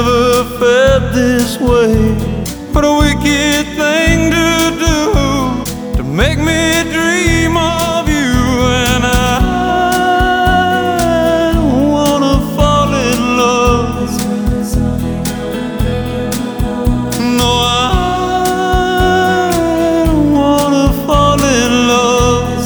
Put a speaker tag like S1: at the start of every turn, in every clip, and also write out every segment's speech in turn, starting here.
S1: never felt this way. What a wicked thing to do, to make me dream of you. And I don't wanna fall in love. No, I don't wanna fall in love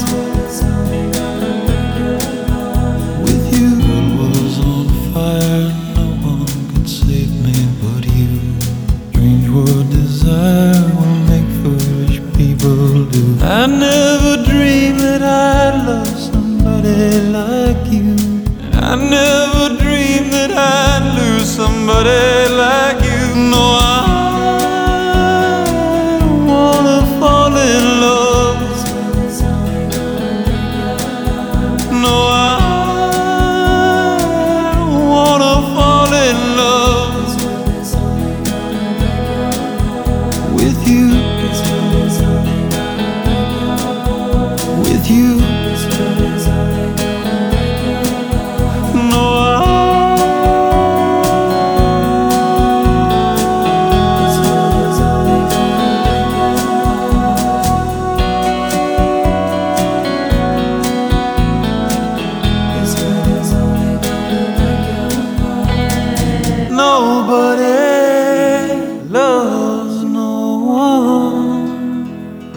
S1: with you. The world was on fire, no one could save me but you. Strange what desire will make foolish people do. I never dreamed that I'd love somebody like you. I never dreamed that I'd lose somebody like you. No, I don't wanna fall in love. No, I don't wanna fall in love with you. With you.